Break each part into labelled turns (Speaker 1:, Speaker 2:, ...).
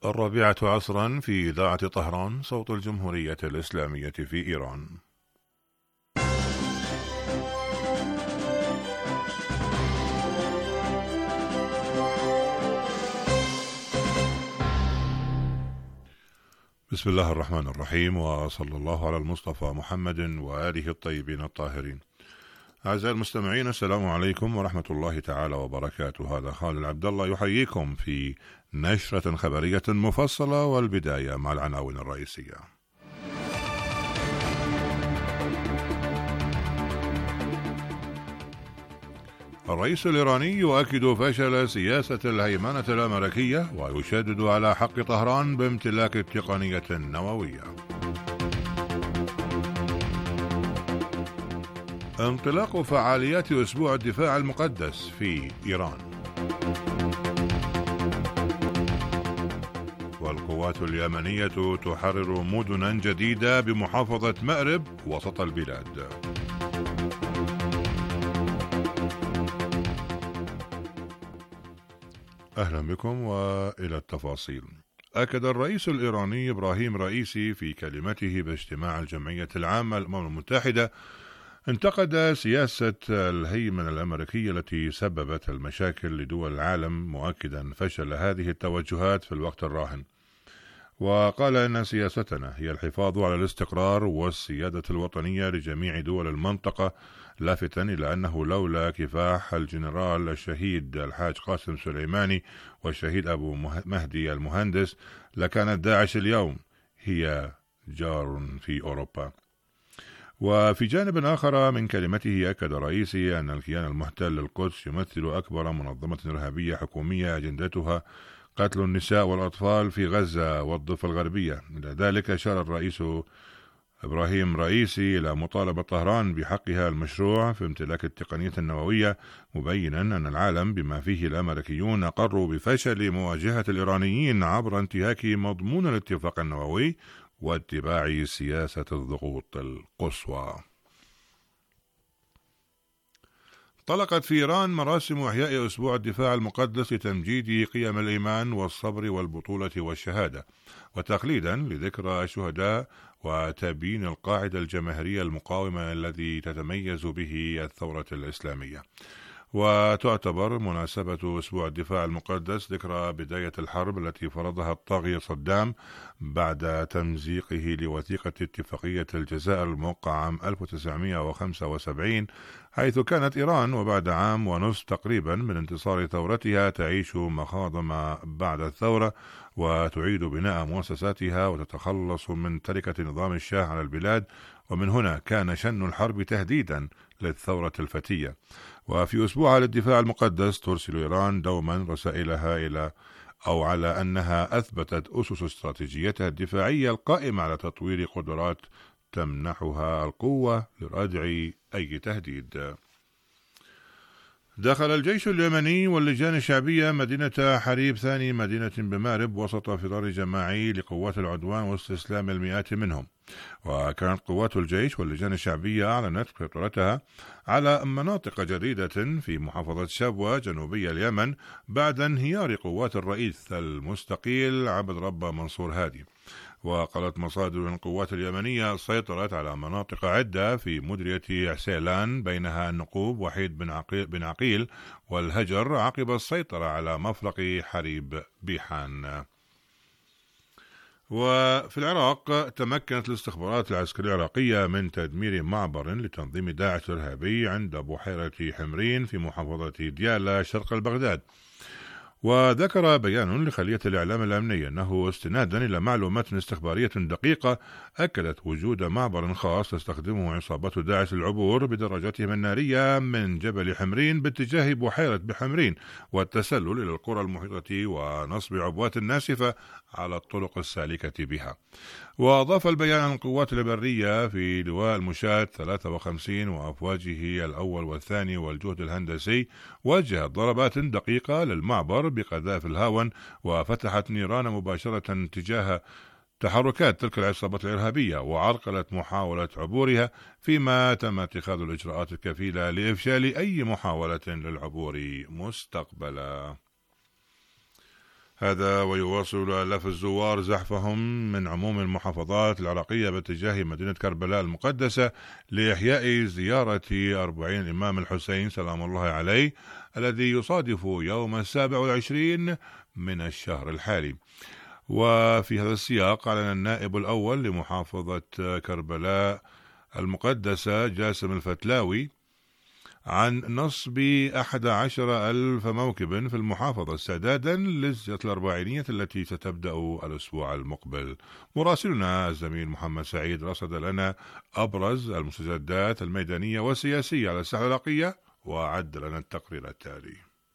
Speaker 1: الرابعة في إذاعة طهران صوت الجمهورية الإسلامية في إيران. بسم الله الرحمن الرحيم، وصلى الله على المصطفى محمد وآله الطيبين الطاهرين. أعزائي المستمعين، السلام عليكم ورحمة الله تعالى وبركاته. هذا خالد عبد الله يحييكم في نشرة خبرية مفصلة، والبداية مع العناوين الرئيسية. الرئيس الإيراني يؤكد فشل سياسة الهيمنة الأمريكية ويشدد على حق طهران بامتلاك التقنية النووية. انطلاق فعاليات أسبوع الدفاع المقدس في إيران. والقوات اليمنية تحرر مدنا جديدة بمحافظة مأرب وسط البلاد. أهلا بكم وإلى التفاصيل. أكد الرئيس الإيراني إبراهيم رئيسي في كلمته باجتماع الجمعية العامة للأمم المتحدة انتقد سياسة الهيمنة الأمريكية التي سببت المشاكل لدول العالم، مؤكدا فشل هذه التوجهات في الوقت الراهن. وقال إن سياستنا هي الحفاظ على الاستقرار والسيادة الوطنية لجميع دول المنطقة، لافتا إلى أنه لولا كفاح الجنرال الشهيد الحاج قاسم سليماني والشهيد أبو مهدي المهندس لكانت داعش اليوم هي جار في أوروبا. وفي جانب آخر من كلمته أكد رئيسي أن الكيان المحتل للقدس يمثل أكبر منظمة إرهابية حكومية أجندتها قتل النساء والأطفال في غزة والضفة الغربية. إلى ذلك أشار الرئيس إبراهيم رئيسي إلى مطالبة طهران بحقها المشروع في امتلاك التقنية النووية، مبينا أن العالم بما فيه الأمريكيون أقروا بفشل مواجهة الإيرانيين عبر انتهاك مضمون الاتفاق النووي واتباع سياسة الضغوط القصوى. طلقت في إيران مراسم إحياء أسبوع الدفاع المقدس لتمجيد قيم الإيمان والصبر والبطولة والشهادة، وتقليدا لذكرى الشهداء وتبيين القاعدة الجماهيرية المقاومة الذي تتميز به الثورة الإسلامية. وتعتبر مناسبة أسبوع الدفاع المقدس ذكرى بداية الحرب التي فرضها الطاغية صدام بعد تمزيقه لوثيقة اتفاقية الجزائر الموقعة عام 1975، حيث كانت إيران وبعد عام ونصف تقريبا من انتصار ثورتها تعيش مخاض ما بعد الثورة، وتعيد بناء مؤسساتها وتتخلص من تركة نظام الشاه على البلاد. ومن هنا كان شن الحرب تهديدا للثورة الفتية. وفي أسبوعها للدفاع المقدس ترسل إيران دوما رسائلها على أنها أثبتت أسس استراتيجيتها الدفاعية القائمة على تطوير قدرات تمنحها القوة لردع أي تهديد. دخل الجيش اليمني واللجان الشعبية مدينة حريب ثاني مدينة بمأرب وسط فرار جماعي لقوات العدوان واستسلام المئات منهم. وكانت قوات الجيش واللجان الشعبية أعلنت سيطرتها على مناطق جديدة في محافظة شبوة جنوبي اليمن بعد انهيار قوات الرئيس المستقيل عبد ربه منصور هادي. وقالت مصادر القوات اليمنية سيطرت على مناطق عدة في مديرية عسيلان، بينها النقوب وحيد بن عقيل والهجر، عقب السيطرة على مفرق حريب بيحان. وفي العراق تمكنت الاستخبارات العسكرية العراقية من تدمير معبر لتنظيم داعش الإرهابي عند بحيرة حمرين في محافظة ديالى شرق بغداد. وذكر بيان لخلية الإعلام الأمني أنه استنادا إلى معلومات استخبارية دقيقة أكدت وجود معبر خاص تستخدمه عصابات داعش العبور بدراجاتهم النارية من جبل حمرين باتجاه بحيرة بحمرين والتسلل إلى القرى المحيطة ونصب عبوات ناسفة على الطرق السالكة بها. وأضاف البيان أن القوات البرية في لواء المشاة 53 وأفواجه الأول والثاني والجهد الهندسي وجهت ضربات دقيقة للمعبر بقذائف الهاون، وفتحت نيران مباشرة تجاه تحركات تلك العصابات الإرهابية، وعرقلت محاولة عبورها، فيما تم اتخاذ الإجراءات الكفيلة لإفشال أي محاولة للعبور مستقبلا. هذا ويواصل آلاف الزوار زحفهم من عموم المحافظات العراقية باتجاه مدينة كربلاء المقدسة لإحياء زيارة 40 الإمام الحسين سلام الله عليه الذي يصادف يوم 27 من الشهر الحالي. وفي هذا السياق أعلن النائب الأول لمحافظة كربلاء المقدسة جاسم الفتلاوي عن نصب 11,000 موكب في المحافظة استعدادا للزيارة الأربعينية التي ستبدأ الأسبوع المقبل. مراسلنا الزميل محمد سعيد رصد لنا أبرز المستجدات الميدانية والسياسية على الساحة العراقية وأعد لنا التقرير التالي.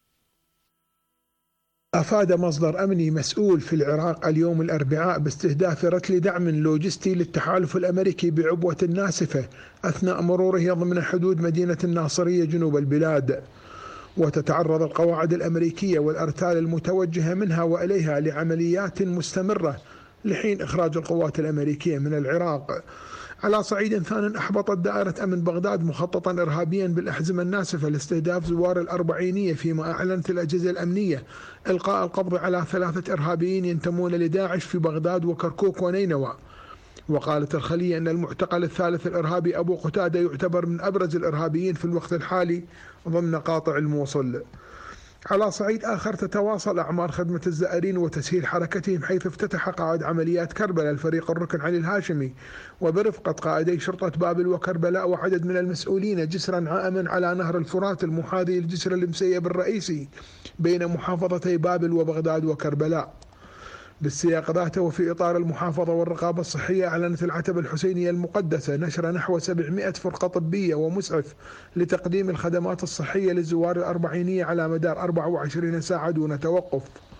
Speaker 2: أفاد مصدر أمني مسؤول في العراق اليوم الأربعاء باستهداف رتل دعم لوجستي للتحالف الأمريكي بعبوة ناسفة أثناء مروره ضمن حدود مدينة الناصرية جنوب البلاد. وتتعرض القواعد الأمريكية والأرتال المتوجهة منها وإليها لعمليات مستمرة لحين إخراج القوات الأمريكية من العراق. على صعيد ثان، أحبطت دائرة أمن بغداد مخططا إرهابيا بالأحزمة الناسفة لاستهداف زوار الأربعينية، فيما أعلنت الأجهزة الأمنية إلقاء القبض على 3 إرهابيين ينتمون لداعش في بغداد وكركوك ونينوى. وقالت الخلية أن المعتقل الثالث الإرهابي أبو قتادة يعتبر من أبرز الإرهابيين في الوقت الحالي ضمن قاطع الموصل. على صعيد آخر، تتواصل أعمال خدمة الزائرين وتسهيل حركتهم، حيث افتتح قائد عمليات كربلاء الفريق الركن علي الهاشمي وبرفقة قائدي شرطة بابل وكربلاء وعدد من المسؤولين جسرا عائما على نهر الفرات المحاذي للجسر المسيب الرئيسي بين محافظتي بابل وبغداد وكربلاء. بالسياق ذاته، وفي إطار المحافظة والرقابة الصحية، أعلنت العتبة الحسينية المقدسة نشر نحو 700 فرقة طبية ومسعف لتقديم الخدمات الصحية للزوار الأربعينية على مدار 24 ساعة دون توقف.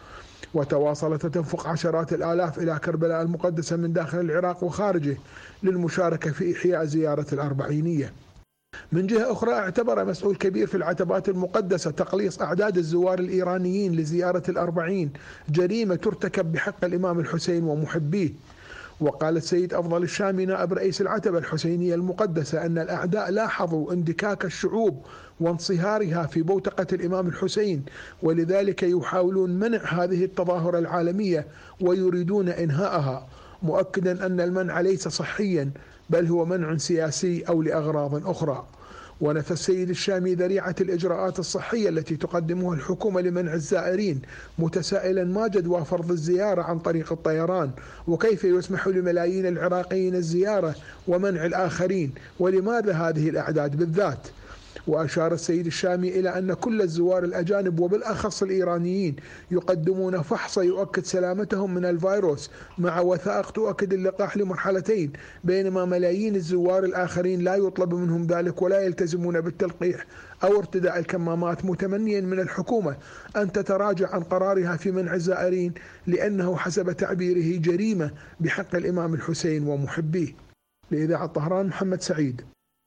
Speaker 2: وتواصلت تنفق عشرات الآلاف إلى كربلاء المقدسة من داخل العراق وخارجه للمشاركة في إحياء زيارة الأربعينية. من جهة أخرى، اعتبر مسؤول كبير في العتبات المقدسة تقليص أعداد الزوار الإيرانيين لزيارة الأربعين جريمة ترتكب بحق الإمام الحسين ومحبيه. وقال السيد أفضل الشامي نائب رئيس العتبة الحسينية المقدسة أن الأعداء لاحظوا اندكاك الشعوب وانصهارها في بوتقة الإمام الحسين، ولذلك يحاولون منع هذه التظاهرة العالمية ويريدون إنهاءها، مؤكدا أن المنع ليس صحيا بل هو منع سياسي أو لأغراض أخرى. ونفى السيد الشامي ذريعة الإجراءات الصحية التي تقدمها الحكومة لمنع الزائرين، متسائلا ما جدوى فرض الزيارة عن طريق الطيران، وكيف يسمح لملايين العراقيين الزيارة ومنع الآخرين، ولماذا هذه الأعداد بالذات. وأشار السيد الشامي إلى أن كل الزوار الأجانب وبالأخص الإيرانيين يقدمون فحص يؤكد سلامتهم من الفيروس مع وثائق تؤكد اللقاح لمرحلتين، بينما ملايين الزوار الآخرين لا يطلب منهم ذلك ولا يلتزمون بالتلقيح أو ارتداء الكمامات، متمنيا من الحكومة أن تتراجع عن قرارها في منع الزائرين، لأنه حسب تعبيره جريمة بحق الإمام الحسين ومحبيه. لإذاعة طهران، محمد سعيد.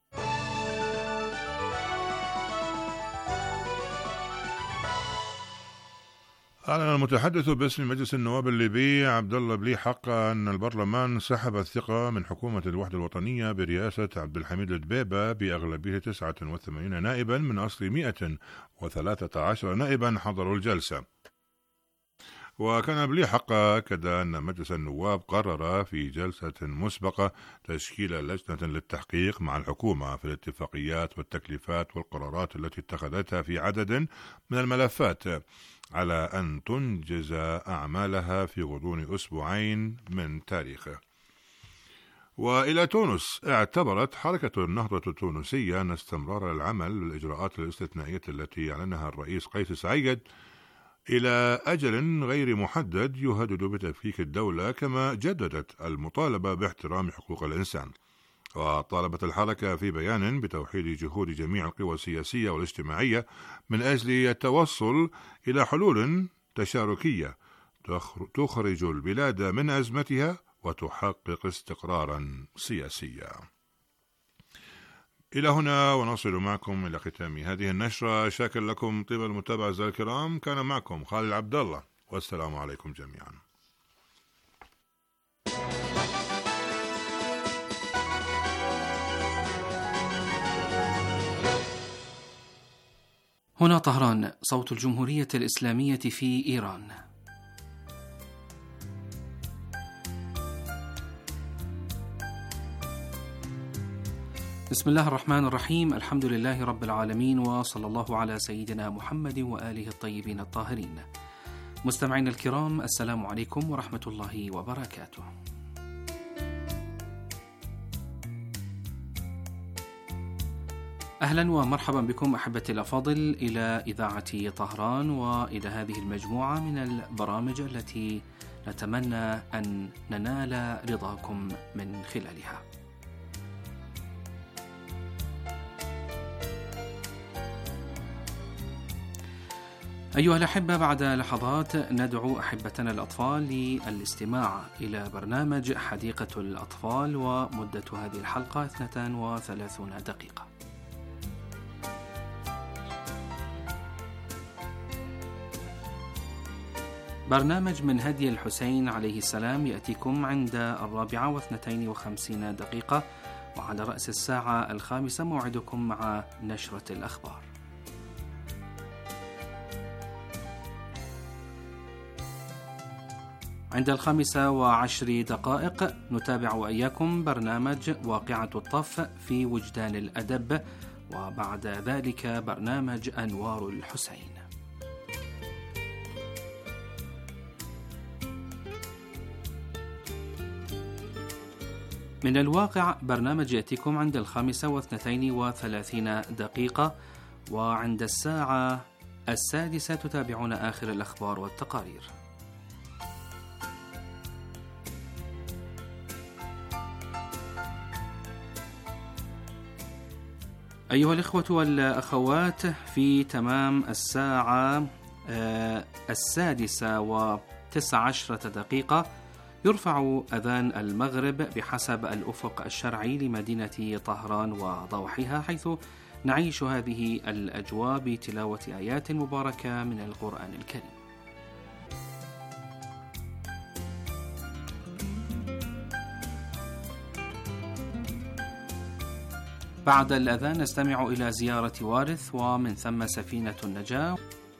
Speaker 1: أعلن المتحدث باسم مجلس النواب الليبي عبد الله بلي حق أن البرلمان سحب الثقة من حكومة الوحدة الوطنية برئاسة عبد الحميد الدبيبة بأغلبية 89 نائبا من أصل 113 نائبا حضروا الجلسة. وكان بلي حق أكد أن مجلس النواب قرر في جلسة مسبقة تشكيل لجنة للتحقيق مع الحكومة في الاتفاقيات والتكليفات والقرارات التي اتخذتها في عدد من الملفات، على أن تنجز أعمالها في غضون أسبوعين من تاريخه. وإلى تونس، اعتبرت حركة النهضة التونسية أن استمرار العمل بالإجراءات الاستثنائية التي أعلنها الرئيس قيس سعيد إلى أجل غير محدد يهدد بتفكيك الدولة، كما جددت المطالبة باحترام حقوق الإنسان. وطالبت الحركة في بيان بتوحيد جهود جميع القوى السياسية والاجتماعية من أجل التوصل إلى حلول تشاركية تخرج البلاد من أزمتها وتحقق استقرارا سياسيا. إلى هنا ونصل معكم إلى ختام هذه النشرة. شاكر لكم طيب المتابعة أعزائي الكرام. كان معكم خالد عبد الله، والسلام عليكم جميعا.
Speaker 3: هنا طهران، صوت الجمهورية الإسلامية في إيران. بسم الله الرحمن الرحيم. الحمد لله رب العالمين، وصلى الله على سيدنا محمد وآله الطيبين الطاهرين. مستمعينا الكرام، السلام عليكم ورحمة الله وبركاته. أهلا ومرحبا بكم أحبتي الأفاضل إلى إذاعة طهران، وإلى هذه المجموعة من البرامج التي نتمنى أن ننال رضاكم من خلالها. أيها الأحبة، بعد لحظات ندعو أحبتنا الأطفال للاستماع إلى برنامج حديقة الأطفال، ومدة هذه الحلقة 32 دقيقة. برنامج من هدي الحسين عليه السلام يأتيكم عند 4:52 دقيقة، وعلى رأس الساعة 5 موعدكم مع نشرة الأخبار. عند 5:10 دقائق نتابع وإياكم برنامج واقعة الطف في وجدان الأدب، وبعد ذلك برنامج أنوار الحسين. من الواقع برنامج يأتيكم عند 5:32 دقيقة، وعند الساعة 6 تتابعون آخر الأخبار والتقارير. أيها الإخوة والأخوات، في تمام الساعة 6:19 دقيقة يرفع أذان المغرب بحسب الأفق الشرعي لمدينة طهران وضوحها، حيث نعيش هذه الأجواء بتلاوة آيات مباركة من القرآن الكريم. بعد الأذان نستمع إلى زيارة وارث، ومن ثم سفينة النجاة.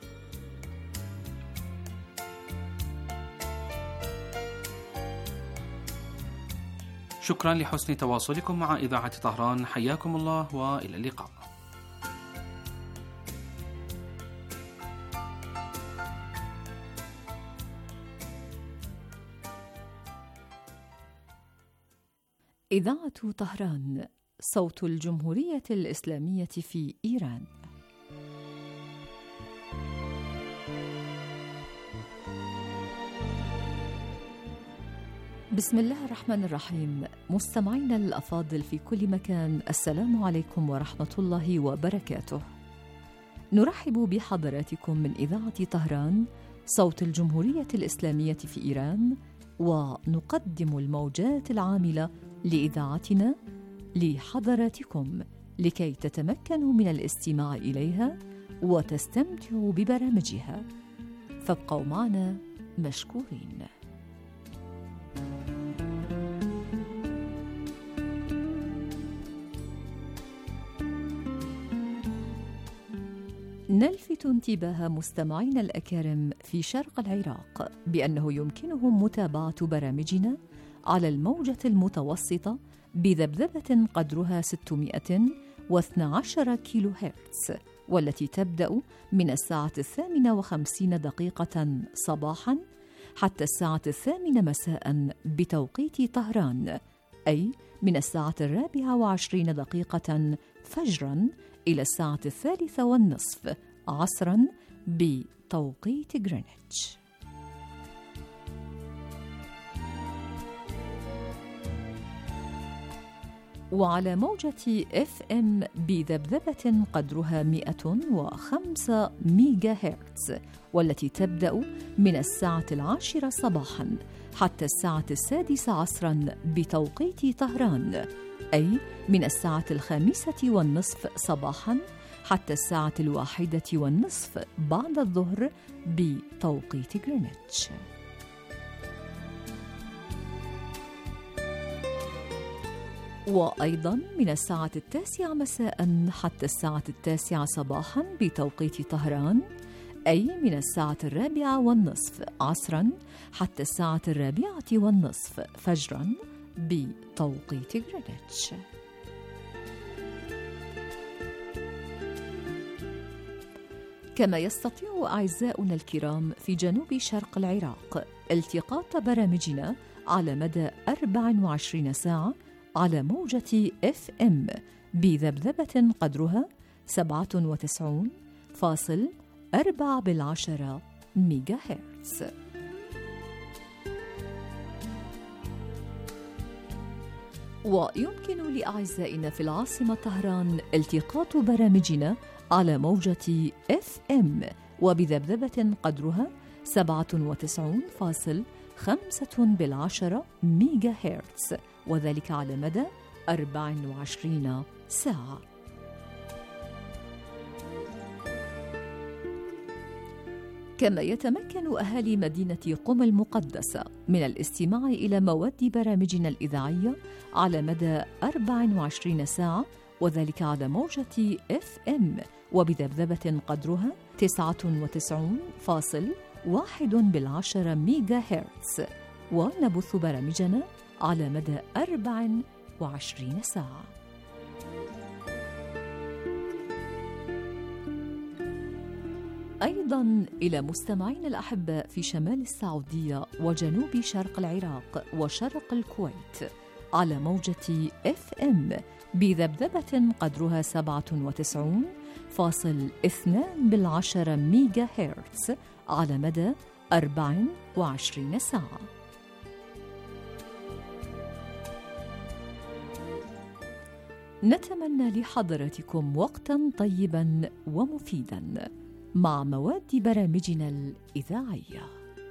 Speaker 3: شكرا لحسن تواصلكم مع إذاعة طهران، حياكم الله وإلى اللقاء.
Speaker 4: إذاعة طهران، صوت الجمهورية الإسلامية في إيران. بسم الله الرحمن الرحيم. مستمعينا الأفاضل في كل مكان، السلام عليكم ورحمة الله وبركاته. نرحب بحضراتكم من إذاعة طهران، صوت الجمهورية الإسلامية في إيران، ونقدم الموجات العاملة لإذاعتنا لحضراتكم لكي تتمكنوا من الاستماع إليها وتستمتعوا ببرامجها، فابقوا معنا مشكورين. نلفت انتباه مستمعينا الأكارم في شرق العراق بأنه يمكنهم متابعة برامجنا على الموجة المتوسطة بذبذبة قدرها 612 كيلو هرتز، والتي تبدأ من الساعة 58 دقيقة صباحا حتى الساعة 8 مساء بتوقيت طهران، أي من الساعة 24 دقيقة فجرا إلى الساعة 3:30 عصرا بتوقيت غرينتش. وعلى موجة FM بذبذبة قدرها 105 ميجا هرتز، والتي تبدأ من الساعة 10 صباحا حتى الساعة 6 عصرا بتوقيت طهران، أي من الساعة 5:30 صباحا حتى الساعة 1:30 بعد الظهر بتوقيت غرينتش. وأيضا من الساعة 9 مساء حتى الساعة 9 صباحا بتوقيت طهران، أي من الساعة 4:30 عصرا حتى الساعة 4:30 فجرا بتوقيت غرينتش. كما يستطيع أعزاؤنا الكرام في جنوب شرق العراق التقاط برامجنا على مدى 24 ساعة على موجة FM بذبذبة قدرها 97.4 ميجا هرتز. ويمكن لأعزائنا في العاصمة طهران التقاط برامجنا على موجة FM وبذبذبة قدرها 97.5 ميجا هرتز، وذلك على مدى 24 ساعة. كما يتمكن أهالي مدينة قم المقدسة من الاستماع إلى مواد برامجنا الإذاعية على مدى 24 ساعة، وذلك على موجة FM وبذبذبة قدرها 99.1 ميجا هرتز، ونبث برامجنا على مدى 24 ساعة. أيضاً إلى مستمعين الأحباء في شمال السعودية وجنوب شرق العراق وشرق الكويت على موجة FM بذبذبة قدرها 97.2 ميجا هرتز على مدى 24 ساعة. نتمنى لحضراتكم وقتاً طيباً ومفيداً مع مواد برامجنا الإذاعية.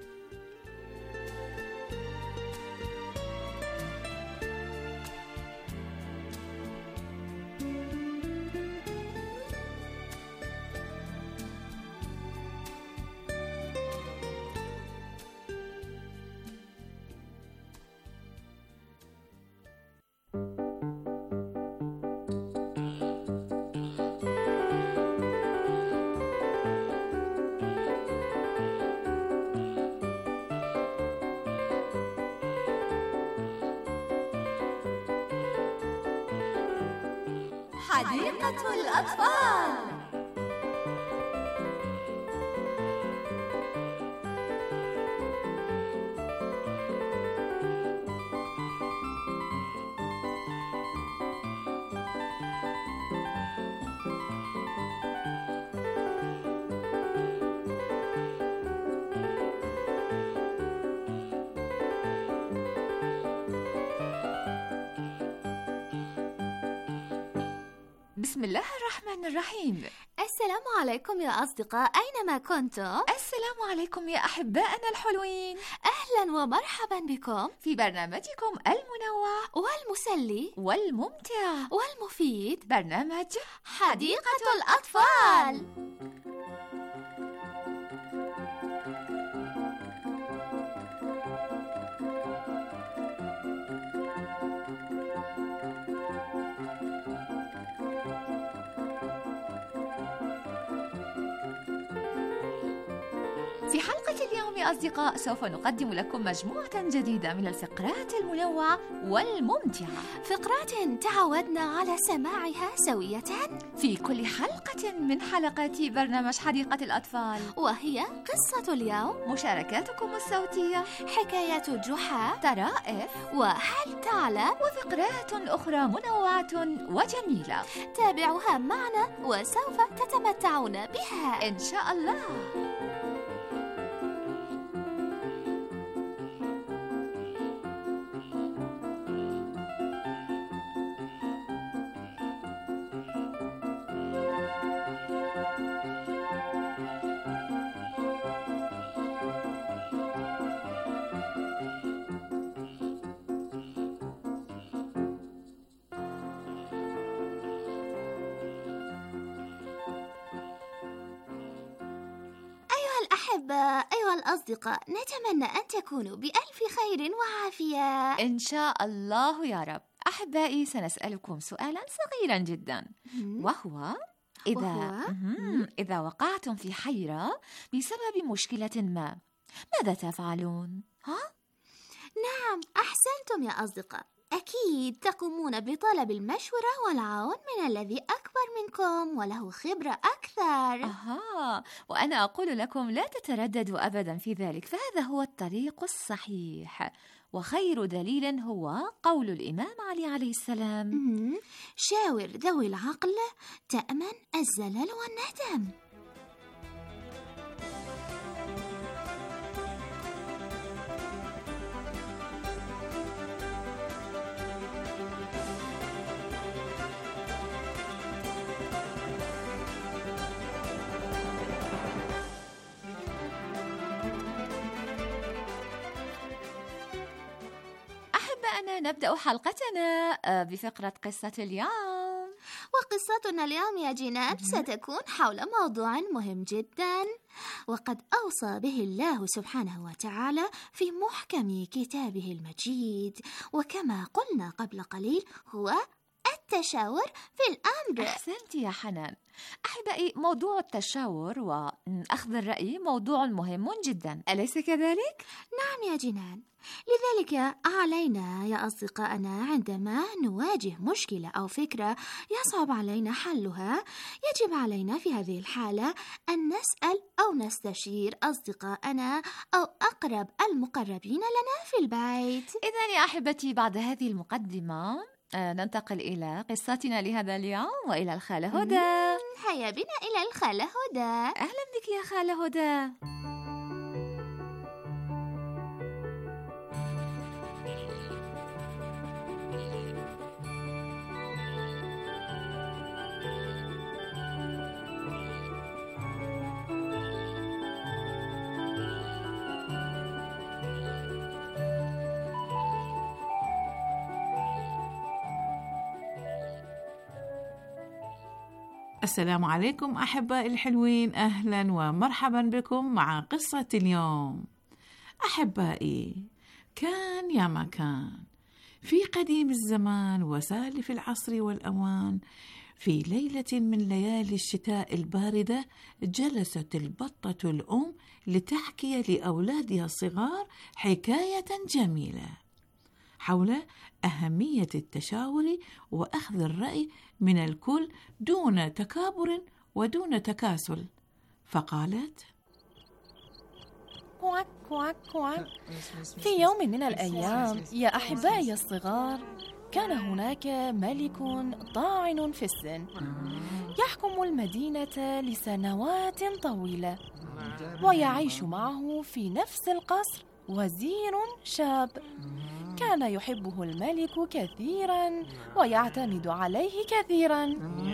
Speaker 5: حديقة الأطفال.
Speaker 4: بسم الله الرحمن الرحيم.
Speaker 5: السلام عليكم يا أصدقاء، أينما كنتم.
Speaker 4: السلام عليكم يا أحبائنا الحلوين.
Speaker 5: أهلا ومرحبا بكم
Speaker 4: في برنامجكم المنوع
Speaker 5: والمسلي
Speaker 4: والممتع
Speaker 5: والمفيد،
Speaker 4: برنامج
Speaker 5: حديقة الأطفال.
Speaker 4: في حلقة اليوم يا أصدقاء سوف نقدم لكم مجموعة جديدة من الفقرات المنوعة والممتعة،
Speaker 5: فقرات تعودنا على سماعها سوية
Speaker 4: في كل حلقة من حلقات برنامج حديقة الأطفال،
Speaker 5: وهي قصة اليوم،
Speaker 4: مشاركاتكم الصوتية،
Speaker 5: حكاية جحا،
Speaker 4: طرائف،
Speaker 5: وهل تعلم،
Speaker 4: وفقرات أخرى منوعة وجميلة.
Speaker 5: تابعوها معنا وسوف تتمتعون بها
Speaker 4: إن شاء الله.
Speaker 5: الأحباء، أيها الأصدقاء، نتمنى أن تكونوا بألف خير وعافية
Speaker 4: إن شاء الله يا رب. أحبائي، سنسألكم سؤالا صغيرا جدا، وهو إذا وقعتم في حيرة بسبب مشكلة ما، ماذا تفعلون؟
Speaker 5: نعم، أحسنتم يا أصدقاء. أكيد تقومون بطلب المشورة والعون من الذي أكبر منكم وله خبرة أكثر.
Speaker 4: وأنا أقول لكم لا تترددوا أبدا في ذلك، فهذا هو الطريق الصحيح، وخير دليل هو قول الإمام علي عليه السلام:
Speaker 5: شاور ذوي العقل تأمن الزلل والندم.
Speaker 4: نبدأ حلقتنا بفقرة قصة اليوم.
Speaker 5: وقصتنا اليوم يا جنان ستكون حول موضوع مهم جدا، وقد أوصى به الله سبحانه وتعالى في محكم كتابه المجيد، وكما قلنا قبل قليل هو التشاور في الأمر.
Speaker 4: أحسنت يا حنان. أحبائي، موضوع التشاور وأخذ الرأي موضوع مهم جدا، أليس كذلك؟
Speaker 5: نعم يا جنان، لذلك علينا يا أصدقائنا عندما نواجه مشكلة أو فكرة يصعب علينا حلها، يجب علينا في هذه الحالة أن نسأل أو نستشير أصدقائنا أو أقرب المقربين لنا في البيت.
Speaker 4: إذن يا أحبتي، بعد هذه المقدمة ننتقل إلى قصتنا لهذا اليوم وإلى الخالة هدى.
Speaker 5: هيا بنا إلى الخالة هدى.
Speaker 4: أهلا بك يا خالة هدى.
Speaker 6: السلام عليكم أحبائي الحلوين، أهلا ومرحبا بكم مع قصة اليوم. أحبائي، كان يا ما كان في قديم الزمان وسالف العصر والأوان، في ليلة من ليالي الشتاء الباردة جلست البطة الأم لتحكي لأولادها الصغار حكاية جميلة حول أهمية التشاور وأخذ الرأي من الكل دون تكابر ودون تكاسل، فقالت:
Speaker 7: كواك كواك كواك. في يوم من الأيام يا أحبائي الصغار، كان هناك ملك طاعن في السن يحكم المدينة لسنوات طويلة، ويعيش معه في نفس القصر وزير شاب كان يحبه الملك كثيرا ويعتمد عليه كثيرا.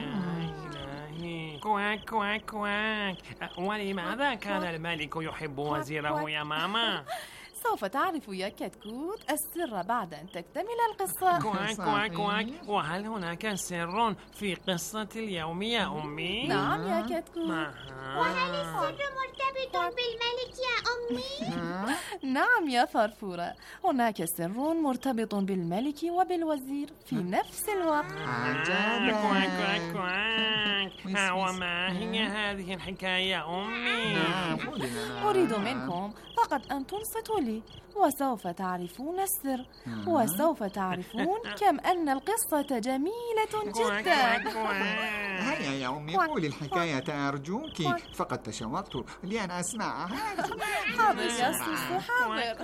Speaker 8: كواك كواك كواك. ولماذا كان الملك يحب وزيره يا ماما؟
Speaker 7: سوف تعرف يا كتكوت السر بعد أن تكتمل القصة.
Speaker 8: كواك كواك كواك. وهل هناك سر في قصة اليوم يا أمي؟
Speaker 7: نعم يا كتكوت.
Speaker 5: وهل السر مرتبط بالملك يا أمي؟
Speaker 7: نعم يا فرفورة، هناك سر مرتبط بالملك وبالوزير في نفس الوقت.
Speaker 8: كواك كواك كواك. وما هي هذه الحكاية يا أمي؟
Speaker 7: أريد منكم فقط أن تنصتوا لي، وسوف تعرفون السر، وسوف تعرفون كم أن القصة جميلة جدا.
Speaker 9: هيا يا أمي، قولي الحكاية أرجوك، فقد تشوقت لأن أسمعها.
Speaker 7: حاضر يا سوسو، حاضر.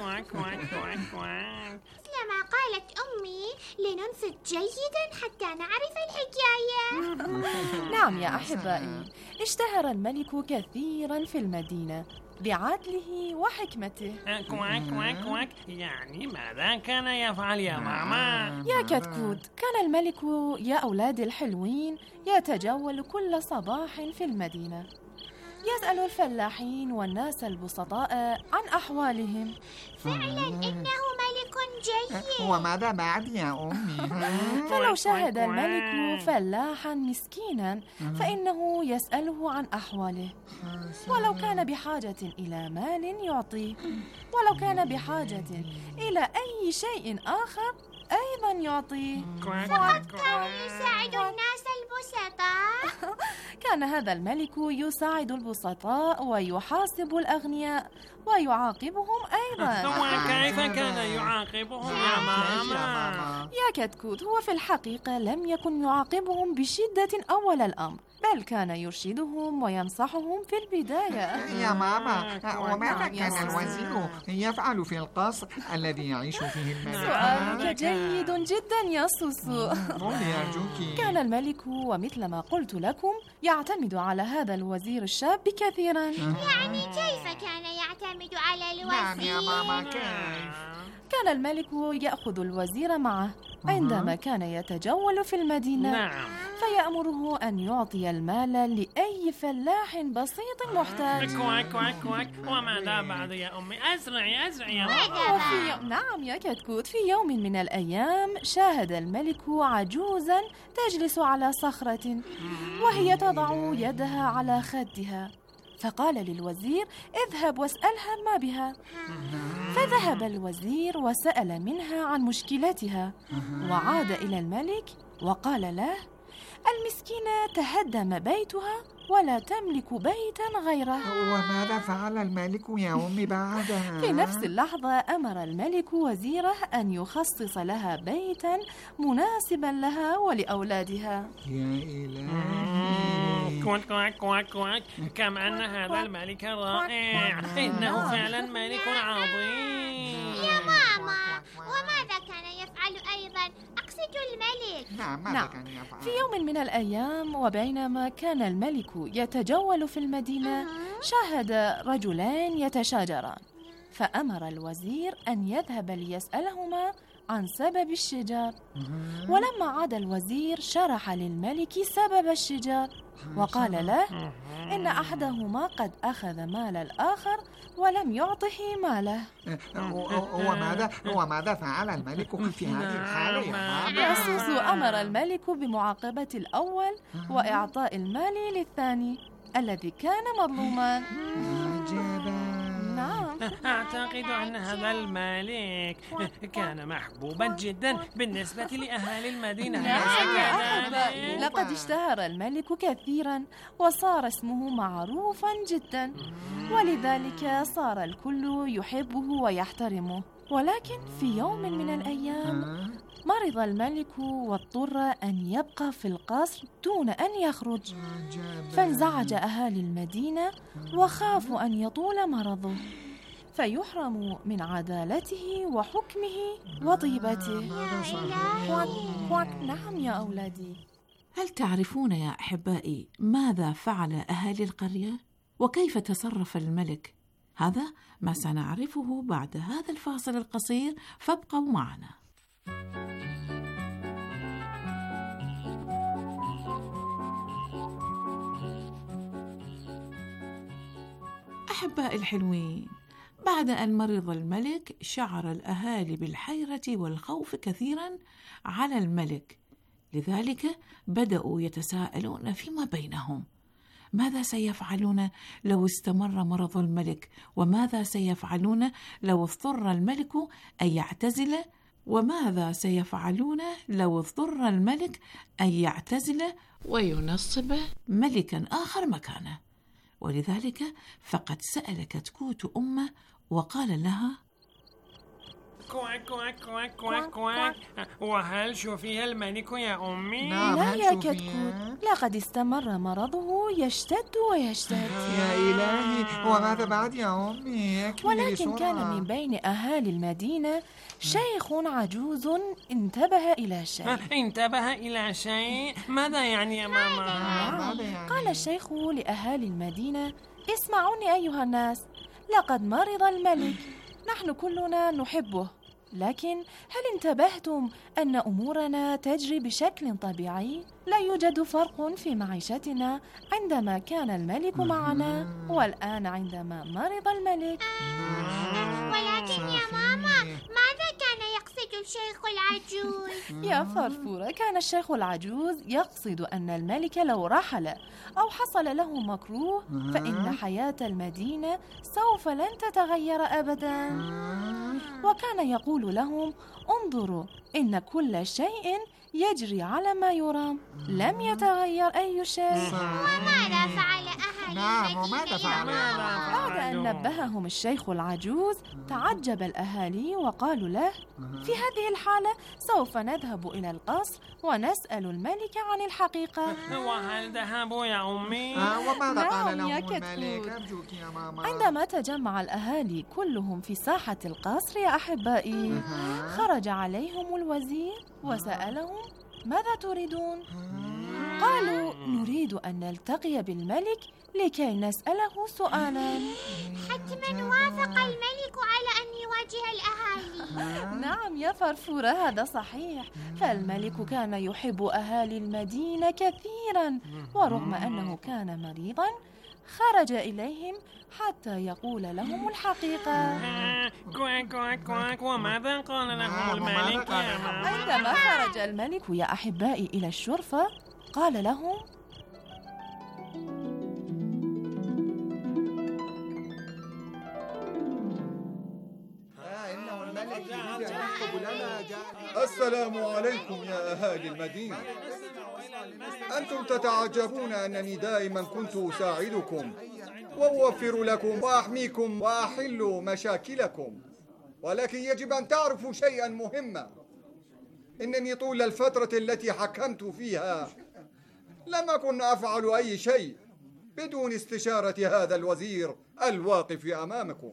Speaker 5: مثلما قالت أمي، لننصت جيدا حتى نعرف الحكاية.
Speaker 7: نعم يا أحبائي، اشتهر الملك كثيرا في المدينة بعدله وحكمته.
Speaker 8: كواك كواك كواك. يعني ماذا كان يفعل يا ماما؟
Speaker 7: يا كتكوت، كان الملك يا أولاد الحلوين يتجول كل صباح في المدينة، يسأل الفلاحين والناس البسطاء عن أحوالهم.
Speaker 5: فعلا إنه ملك جيد.
Speaker 9: وماذا بعد يا أمي؟
Speaker 7: فلو شاهد الملك فلاحا مسكينا فإنه يسأله عن أحواله، ولو كان بحاجة إلى مال يعطيه، ولو كان بحاجة إلى أي شيء آخر أيضا يعطيه.
Speaker 5: فقد كان يساعد الناس البسطاء.
Speaker 7: كان هذا الملك يساعد البسطاء ويحاسب الأغنياء ويعاقبهم أيضا.
Speaker 8: وكيف كان يعاقبهم يا ماما؟
Speaker 7: يا يا كتكوت، هو في الحقيقة لم يكن يعاقبهم بشدة أول الأمر، بل كان يرشدهم وينصحهم في البداية.
Speaker 9: يا ماما، وماذا كان الوزير يفعل في القصر الذي يعيش فيه الملك؟
Speaker 7: سؤالك جيد جدا يا سوسو.
Speaker 9: قولي أرجوك.
Speaker 7: كان الملك ومثل ما قلت لكم يعتمد على هذا الوزير الشاب كثيرا.
Speaker 5: يعني كيف كان يعتمد على الوزير؟
Speaker 9: نعم يا ماما، كيف؟
Speaker 7: كان الملك يأخذ الوزير معه عندما كان يتجول في المدينة.
Speaker 8: نعم.
Speaker 7: فيأمره أن يعطي المال لأي فلاح بسيط محتاج.
Speaker 8: كواك كواك كواك. وماذا بعد يا أمي؟ أزرعي يا ماما.
Speaker 7: نعم يا كتكوت، في يوم من الأيام شاهد الملك عجوزا تجلس على صخرة وهي تضع يدها على خدها، فقال للوزير: اذهب واسألها ما بها. فذهب الوزير وسأل منها عن مشكلتها، وعاد إلى الملك وقال له: المسكينة تهدم بيتها ولا تملك بيتا غيره.
Speaker 9: وماذا فعل الملك يا أمي بعدها؟
Speaker 7: في نفس اللحظة أمر الملك وزيره أن يخصص لها بيتا مناسبا لها ولأولادها.
Speaker 9: يا إلهي.
Speaker 8: كواك كواك كواك كواك. كم أن هذا الملك رائع، إنه فعلا ملك عظيم.
Speaker 5: يا ماما، وماذا كان يفعل أيضا؟ أقصد الملك.
Speaker 9: نعم، ماذا كان يفعل؟
Speaker 7: في يوم من الأيام وبينما كان الملك يتجول في المدينة شاهد رجلان يتشاجران، فأمر الوزير أن يذهب ليسألهما عن سبب الشجار. ولما عاد الوزير شرح للملك سبب الشجار وقال له إن أحدهما قد أخذ مال الآخر ولم يعطه ماله.
Speaker 9: وماذا فعل الملك في هذه الحالة يا ماما؟
Speaker 7: يا سوسو، أمر الملك بمعاقبة الأول وإعطاء المال للثاني الذي كان مظلوما. نعم.
Speaker 8: أعتقد أن هذا الملك كان محبوبا جدا بالنسبة لأهالي المدينة.
Speaker 7: لقد اشتهر الملك كثيرا وصار اسمه معروفا جدا، ولذلك صار الكل يحبه ويحترمه. ولكن في يوم من الأيام مرض الملك واضطر أن يبقى في القصر دون أن يخرج، فانزعج أهالي المدينة وخافوا أن يطول مرضه فيحرم من عدالته وحكمه وطيبته. نعم يا أولادي.
Speaker 6: هل تعرفون يا أحبائي ماذا فعل أهالي القرية؟ وكيف تصرف الملك؟ هذا ما سنعرفه بعد هذا الفاصل القصير، فابقوا معنا. أحبائي الحلوين، بعد أن مرض الملك شعر الأهالي بالحيرة والخوف كثيرا على الملك، لذلك بدأوا يتساءلون فيما بينهم: ماذا سيفعلون لو استمر مرض الملك؟ وماذا سيفعلون لو اضطر الملك أن يعتزل؟ وماذا سيفعلون لو اضطر الملك أن يعتزل وينصب ملكا آخر مكانه؟ ولذلك فقد سأل كتكوت أمه وقال لها:
Speaker 8: كواك كواك كواك كواك كواك. وهل شوفيها الملك يا أمي؟
Speaker 7: لا يا كتكوت، لقد استمر مرضه يشتد ويشتد.
Speaker 9: يا إلهي، وماذا بعد يا أمي؟
Speaker 7: ولكن كان من بين أهالي المدينة شيخ عجوز انتبه إلى شيء.
Speaker 8: انتبه إلى شيء؟ ماذا يعني يا ماما؟
Speaker 7: قال الشيخ لأهالي المدينة: اسمعوني أيها الناس، لقد مرض الملك، نحن كلنا نحبه، لكن هل انتبهتم أن أمورنا تجري بشكل طبيعي؟ لا يوجد فرق في معيشتنا عندما كان الملك معنا والآن عندما مرض الملك.
Speaker 5: ولكن يا ماما، ماذا كان يقصد الشيخ العجوز؟
Speaker 7: يا فرفورة، كان الشيخ العجوز يقصد أن الملك لو رحل أو حصل له مكروه فإن حياة المدينة سوف لن تتغير أبدا، وكان يقول لهم: انظروا، إن كل شيء يجري على ما يرام، لم يتغير أي شيء.
Speaker 5: وماذا فعل أهل
Speaker 9: نعم، وماذا فعلوا؟
Speaker 7: بعد أن نبههم الشيخ العجوز تعجب الأهالي وقالوا له: في هذه الحالة سوف نذهب إلى القصر ونسأل الملك عن الحقيقة.
Speaker 8: وهل ذهبوا يا أمي؟
Speaker 9: وماذا قال
Speaker 7: نعم يا
Speaker 9: لهم الملك؟
Speaker 7: كتكوت.
Speaker 9: أرجوك يا ماما.
Speaker 7: عندما تجمع الأهالي كلهم في ساحة القصر يا أحبائي، خرج عليهم الوزير وسألهم: ماذا تريدون؟ قالوا: نريد أن نلتقي بالملك لكي نسأله سؤالا.
Speaker 5: حتما وافق الملك على أن يواجه الأهالي.
Speaker 7: نعم يا فرفورة، هذا صحيح، فالملك كان يحب أهالي المدينة كثيرا، ورغم أنه كان مريضا خرج إليهم حتى يقول لهم الحقيقة.
Speaker 8: كواك كواك كواك. وماذا قال لهم الملك يا ماما؟
Speaker 7: عندما خرج الملك يا أحبائي إلى الشرفة قال لهم:
Speaker 10: السلام عليكم يا أهالي المدينة. أنتم تتعجبون أنني دائما كنت أساعدكم وأوفر لكم وأحميكم وأحل مشاكلكم، ولكن يجب أن تعرفوا شيئا مهما: إنني طول الفترة التي حكمت فيها لم أكن أفعل أي شيء بدون استشارة هذا الوزير الواقف أمامكم.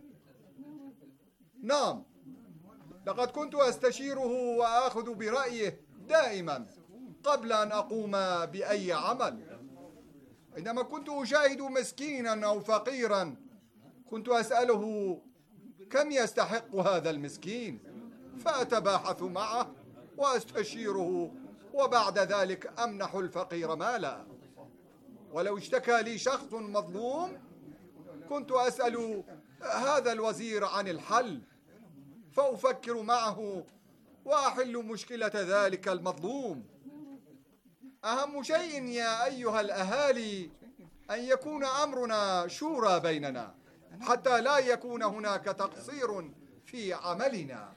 Speaker 10: نعم، لقد كنت أستشيره وآخذ برأيه دائما قبل أن أقوم بأي عمل. عندما كنت أشاهد مسكينا أو فقيرا كنت أسأله: كم يستحق هذا المسكين؟ فأتباحث معه وأستشيره، وبعد ذلك أمنح الفقير مالا. ولو اشتكى لي شخص مظلوم كنت أسأل هذا الوزير عن الحل، فأفكر معه وأحل مشكلة ذلك المظلوم. أهم شيء يا أيها الأهالي أن يكون أمرنا شورى بيننا حتى لا يكون هناك تقصير في عملنا.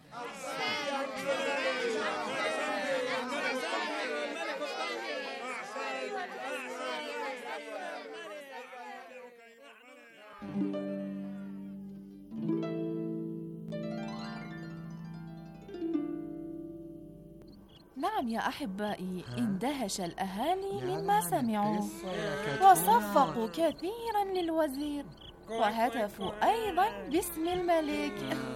Speaker 7: نعم يا أحبائي، اندهش الأهالي مما سمعوا وصفقوا كثيرا للوزير وهتفوا أيضا باسم الملك.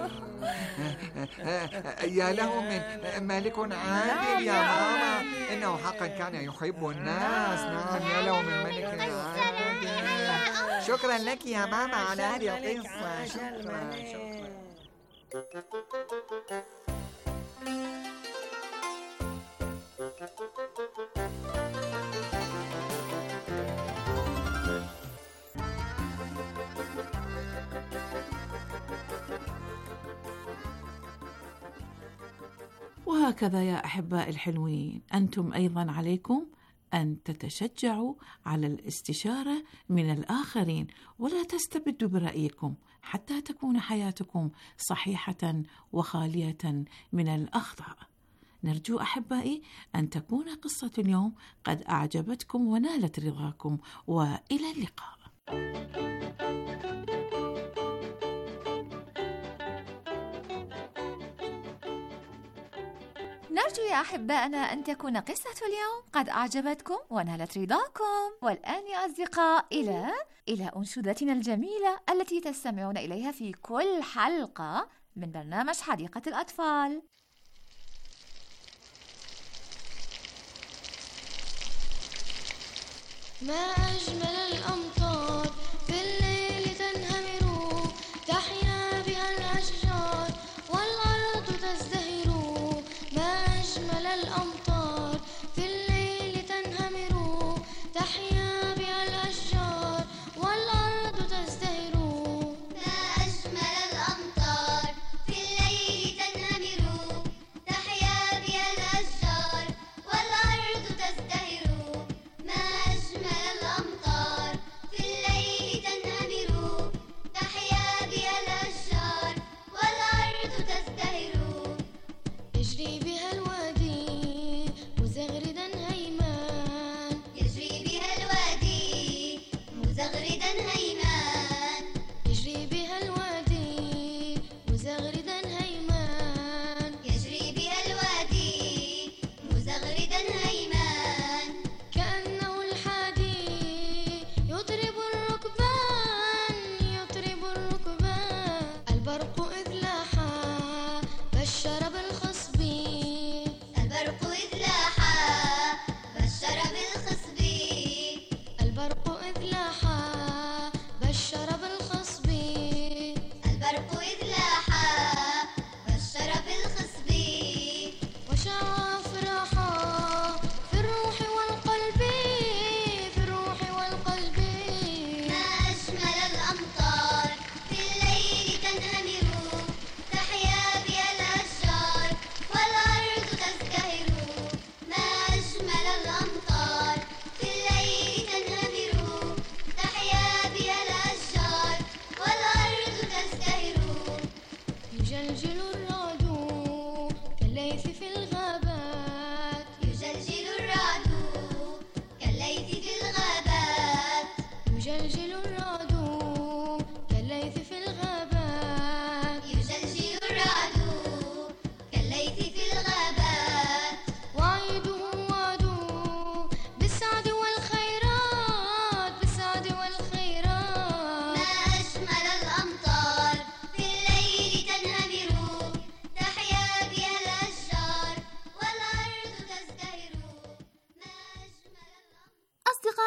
Speaker 9: يا له من ملك عادل يا ماما، إنه حقا كان يحب الناس. نعم، يا له من ملك عادل. شكرا لك يا ماما على هذه القصة. شكرا.
Speaker 6: وهكذا يا أحباء الحلوين، أنتم أيضا عليكم أن تتشجعوا على الاستشارة من الآخرين ولا تستبدوا برأيكم حتى تكون حياتكم صحيحة وخالية من الأخطاء. نرجو أحبائي أن تكون قصة اليوم قد أعجبتكم ونالت رضاكم، وإلى اللقاء.
Speaker 4: نرجو يا أحبائنا أن تكون قصة اليوم قد أعجبتكم ونالت رضاكم. والآن يا أصدقاء إلى أنشودتنا الجميلة التي تستمعون إليها في كل حلقة من برنامج حديقة الأطفال.
Speaker 11: ما أجمل الأمطار في الليل تنهمر، تحيا بها الأشجار والأرض تزدهر. ما أجمل الأمطار في الليل تنهمر، تحيا بها الأشجار والأرض تزدهر.
Speaker 12: ما أجمل الأمطار في الليل تنهمر، تحيا بها الأشجار والأرض تزدهر. ما أجمل الأمطار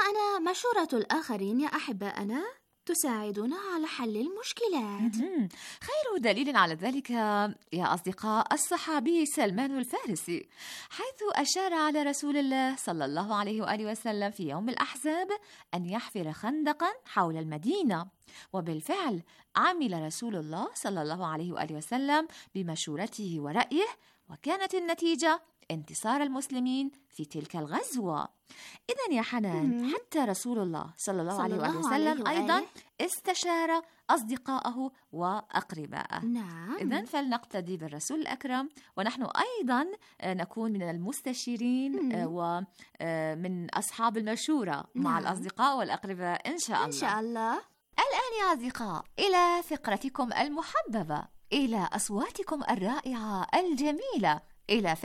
Speaker 5: أنا مشورة الآخرين يا أحبائنا تساعدنا على حل المشكلات.
Speaker 4: خير دليل على ذلك يا أصدقاء الصحابي سلمان الفارسي، حيث أشار على رسول الله صلى الله عليه وآله وسلم في يوم الأحزاب أن يحفر خندقا حول المدينة، وبالفعل عمل رسول الله صلى الله عليه وآله وسلم بمشورته ورأيه، وكانت النتيجة انتصار المسلمين في تلك الغزوة. إذن يا حنان حتى رسول الله صلى الله عليه وآله وسلم أيضا استشار أصدقائه وأقربائه.
Speaker 5: نعم.
Speaker 4: إذن فلنقتدي بالرسول الأكرم، ونحن أيضا نكون من المستشيرين ومن أصحاب المشورة مع الأصدقاء والأقرباء إن شاء الله.
Speaker 5: إن شاء الله.
Speaker 4: الآن يا أصدقاء إلى فقرتكم المحببة، إلى أصواتكم الرائعة الجميلة، إلى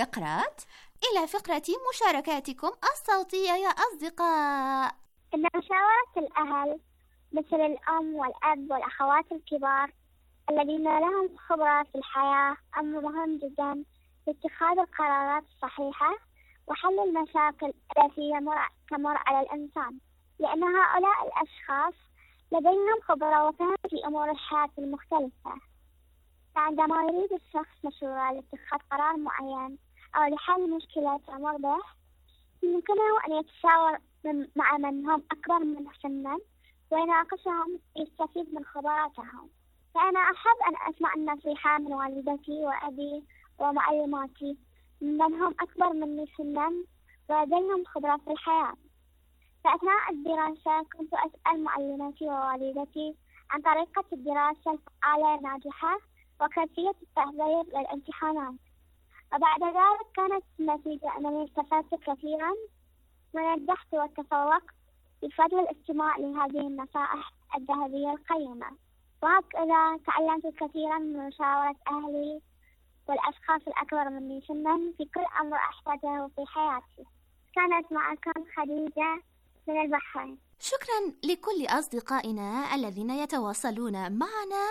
Speaker 4: فقرة
Speaker 5: مشاركاتكم الصوتية يا أصدقاء.
Speaker 13: إن مشاورة الأهل مثل الأم والأب والأخوات الكبار الذين لهم خبرة في الحياة أمر مهم جدا لاتخاذ القرارات الصحيحة وحل المشاكل التي تمر على الإنسان، لأن هؤلاء الأشخاص لديهم خبرة وفهم في أمور الحياة المختلفة. فعندما يريد الشخص مشورة لاتخاذ قرار معين أو لحل مشكلة تمر به، يمكنه أن يتشاور مع من هم أكبر منه سنا ويناقشهم يستفيد من خبراتهم. فأنا أحب أن أسمع النصيحة من والدتي وأبي ومعلماتي من هم أكبر مني سنا ولديهم خبرة في الحياة. فأثناء الدراسة كنت أسأل معلماتي ووالدتي عن طريقة الدراسة الفعالة الناجحة وكيفية التحضير للامتحانات، وبعد ذلك كانت النتيجة أنني استفدت كثيرا ونجحت وتفوقت بفضل الاستماع لهذه النصائح الذهبية القيمة. وهكذا تعلمت كثيرا من مشاورة أهلي والأشخاص الأكبر مني سنا في كل أمر أحتاجه في حياتي. كانت معكم خديجة من البحرين.
Speaker 5: شكرا لكل أصدقائنا الذين يتواصلون معنا.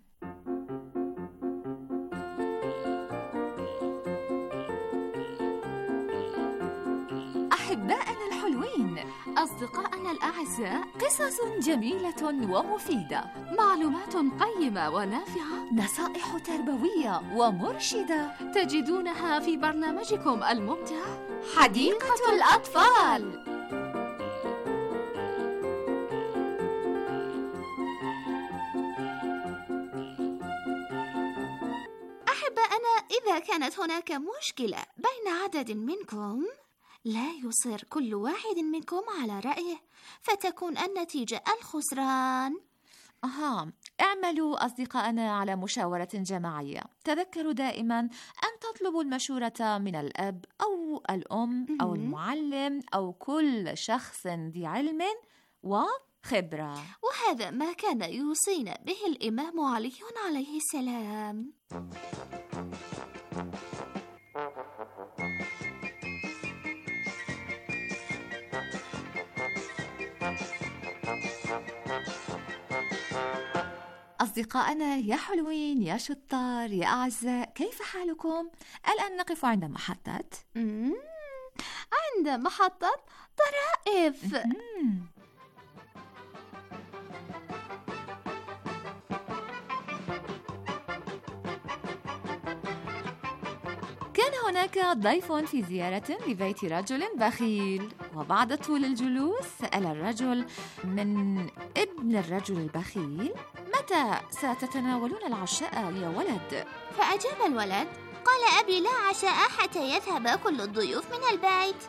Speaker 4: أحبائنا الحلوين، أصدقائنا الأعزاء، قصص جميلة ومفيدة، معلومات قيمة ونافعة، نصائح تربوية ومرشدة تجدونها في برنامجكم الممتع حديقة الأطفال.
Speaker 5: أحبائنا، إذا كانت هناك مشكلة بين عدد منكم، لا يصر كل واحد منكم على رأيه فتكون النتيجة الخسران.
Speaker 4: اعملوا أصدقائنا على مشاورة جماعية. تذكروا دائما أن تطلبوا المشورة من الأب أو الأم أو المعلم أو كل شخص ذي علم وخبرة.
Speaker 5: وهذا ما كان يوصينا به الإمام علي عليه السلام.
Speaker 4: أصدقائنا يا حلوين يا شطار يا أعزاء، كيف حالكم؟ الآن نقف عند محطة
Speaker 5: طرائف.
Speaker 4: كان هناك ضيف في زيارة لبيت رجل بخيل، وبعد طول الجلوس سأل الرجل من ابن الرجل البخيل: متى ستتناولون العشاء يا ولد؟
Speaker 5: فأجاب الولد: قال أبي لا عشاء حتى يذهب كل الضيوف من البيت.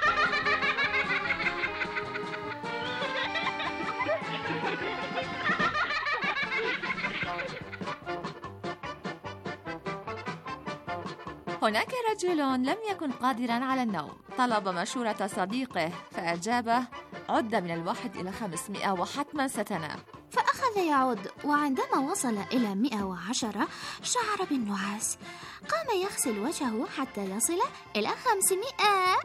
Speaker 4: هناك رجل لم يكن قادرا على النوم، طلب مشورة صديقه فأجابه: عد من 1 إلى 500 وحتما ستنام.
Speaker 5: فأخذ يعد، وعندما وصل إلى 110 شعر بالنعاس. قام يغسل وجهه حتى يصل إلى 500.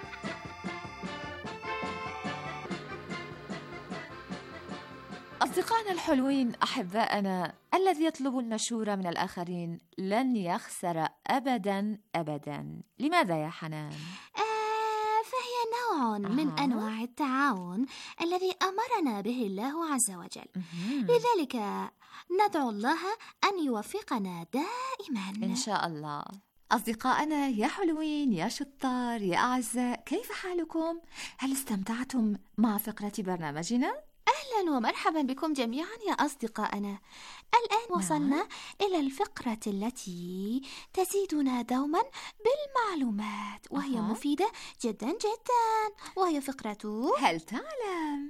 Speaker 4: أصدقائنا أصدقائنا الحلوين أحبائنا، الذي يطلب المشورة من الآخرين لن يخسر أبدا أبدا. لماذا يا حنان؟
Speaker 5: فهي نوع من أنواع التعاون الذي أمرنا به الله عز وجل. لذلك ندعو الله أن يوفقنا دائما
Speaker 4: إن شاء الله. أصدقائنا يا حلوين يا شطار يا أعزاء، كيف حالكم؟ هل استمتعتم مع فقرة برنامجنا؟
Speaker 5: أهلا ومرحبا بكم جميعا يا أصدقائنا. الآن وصلنا إلى الفقرة التي تزيدنا دوما بالمعلومات، وهي مفيدة جدا جدا، وهي فقرة
Speaker 4: هل تعلم؟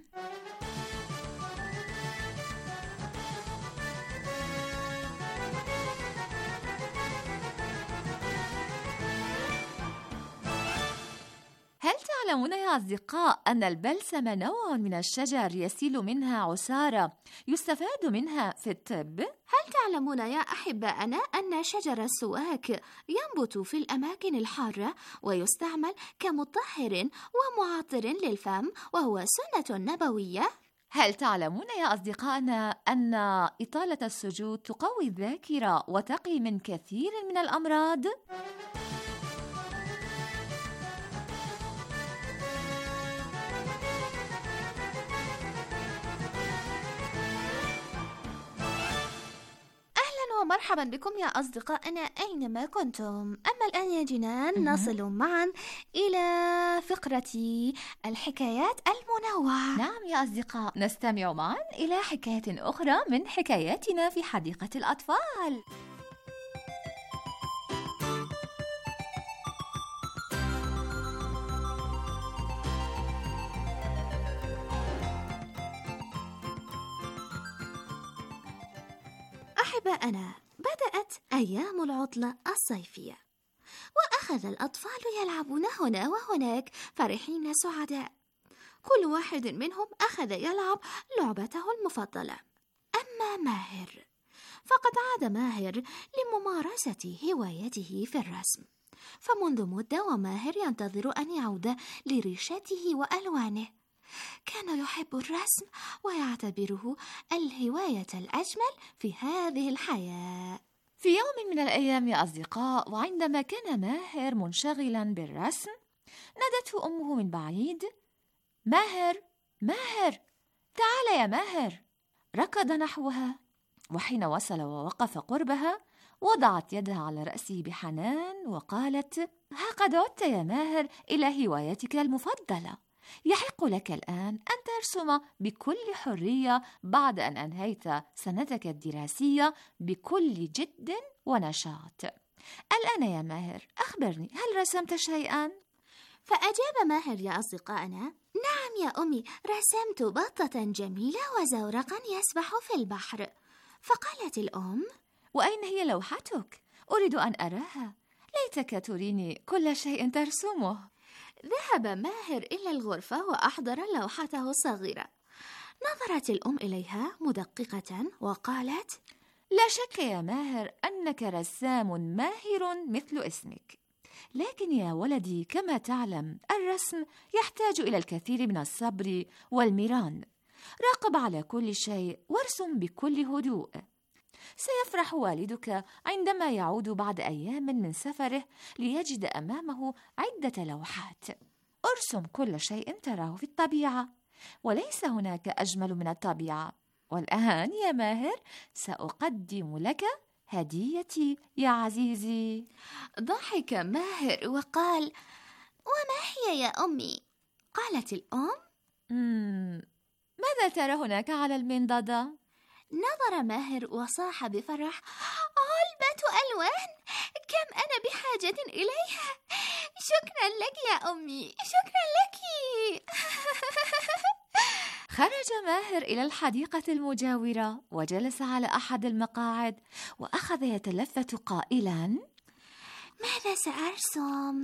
Speaker 4: هل تعلمون يا أصدقاء أن البلسم نوع من الشجر يسيل منها عصارة يستفاد منها في الطب؟
Speaker 5: هل تعلمون يا أحبائنا أن شجر السواك ينبت في الأماكن الحارة ويستعمل كمطهر ومعطر للفم، وهو سنة نبوية؟
Speaker 4: هل تعلمون يا أصدقائنا أن إطالة السجود تقوي الذاكرة وتقي من كثير من الأمراض؟
Speaker 5: ومرحبا بكم يا أصدقائنا أينما كنتم. أما الآن يا جنان نصل معا إلى فقرة الحكايات المنوعة.
Speaker 4: نعم يا أصدقاء، نستمع معا إلى حكاية أخرى من حكاياتنا في حديقة الأطفال.
Speaker 5: أحبائنا، بدأت أيام العطلة الصيفية، وأخذ الأطفال يلعبون هنا وهناك فرحين سعداء. كل واحد منهم أخذ يلعب لعبته المفضلة. أما ماهر فقد عاد ماهر لممارسة هوايته في الرسم، فمنذ مدة وماهر ينتظر أن يعود لريشته وألوانه. كان يحب الرسم ويعتبره الهواية الأجمل في هذه الحياة.
Speaker 4: في يوم من الأيام يا أصدقاء، وعندما كان ماهر منشغلا بالرسم، نادته أمه من بعيد: ماهر ماهر، تعال يا ماهر. ركض نحوها، وحين وصل ووقف قربها وضعت يدها على رأسه بحنان وقالت: ها قد عدت يا ماهر إلى هوايتك المفضلة. يحق لك الآن أن ترسم بكل حرية بعد أن أنهيت سنتك الدراسية بكل جد ونشاط. الآن يا ماهر أخبرني، هل رسمت شيئا؟
Speaker 5: فأجاب ماهر يا أصدقائنا: نعم يا أمي، رسمت بطة جميلة وزورقا يسبح في البحر. فقالت الأم:
Speaker 4: وأين هي لوحتك؟ أريد أن أراها، ليتك تريني كل شيء ترسمه.
Speaker 5: ذهب ماهر إلى الغرفة وأحضر لوحته الصغيرة. نظرت الأم إليها مدققة وقالت:
Speaker 4: لا شك يا ماهر أنك رسام ماهر مثل اسمك، لكن يا ولدي كما تعلم الرسم يحتاج إلى الكثير من الصبر والمران. راقب على كل شيء وارسم بكل هدوء. سيفرح والدك عندما يعود بعد أيام من سفره ليجد أمامه عدة لوحات. ارسم كل شيء تراه في الطبيعة، وليس هناك أجمل من الطبيعة. والآن يا ماهر سأقدم لك هديتي يا عزيزي.
Speaker 5: ضحك ماهر وقال: وما هي يا أمي؟ قالت الأم:
Speaker 4: ماذا ترى هناك على المنضدة؟
Speaker 5: نظر ماهر وصاح بفرح: علبة ألوان، كم أنا بحاجة إليها. شكرا لك يا أمي، شكرا لك.
Speaker 4: خرج ماهر إلى الحديقة المجاورة وجلس على أحد المقاعد وأخذ يتلفت قائلا:
Speaker 5: ماذا سأرسم؟